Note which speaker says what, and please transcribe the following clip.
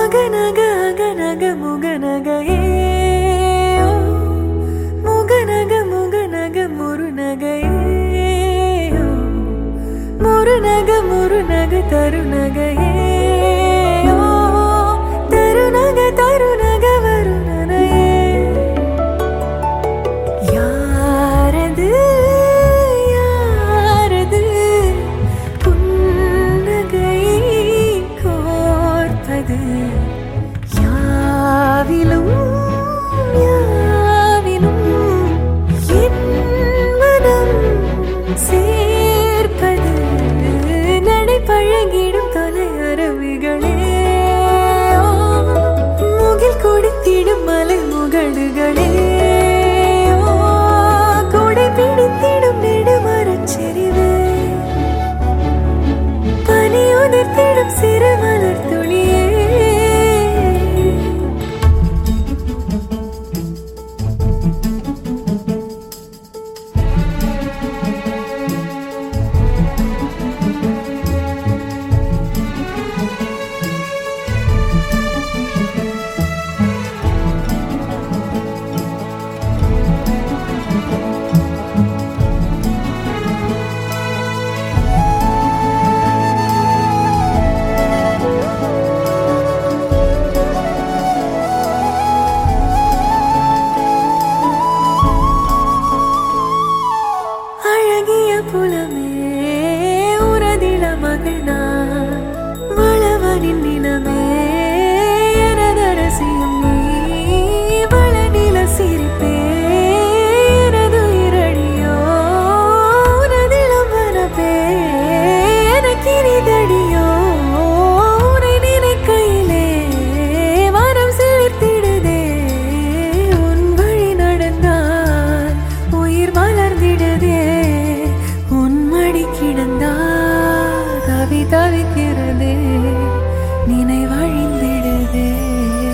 Speaker 1: மகனக அகனக முகநகையே முகநக முகநக முருநகையே முருநக முருநக தருநகையே தருநக தருநக வருணனையே யாரது யாரது புன்னகை கோர்ப்பது யாவிலும் யாவிலும் என் மனம் சேர்ப்பது நடை பழகிடும் தொலை அரவிகளே முகில் குடித்திடும் மலை முகடுகளே கொடை பிடித்திடும் நெடுமரச் செறிவே பனி உதிர்த்திடும் சிறு மலர் துளியே புலமே உரதில மகிழ்நா வளவனின் நிலமே எனதரசியும் நீ வளநில சிரிப்பே எனது இரடியோ உனதிலம் வனப்பே எனக்கிரிதடியோ உனை நினைக்கையிலே மனம் சிலிர்த்திடுதே உன் வழி நடந்தால் உயிர் மலர்ந்திடுதே கிடந்தால் தவி தவிக்கிறதே நினைவழிந்திடுதே